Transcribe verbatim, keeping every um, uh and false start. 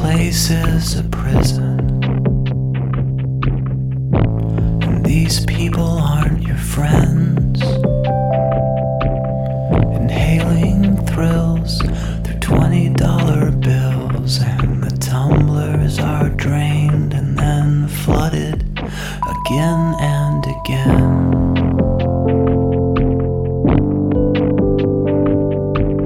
place is a prison, and these people aren't your friends. Inhaling thrills through twenty dollar bills, and the tumblers are drained and then flooded again and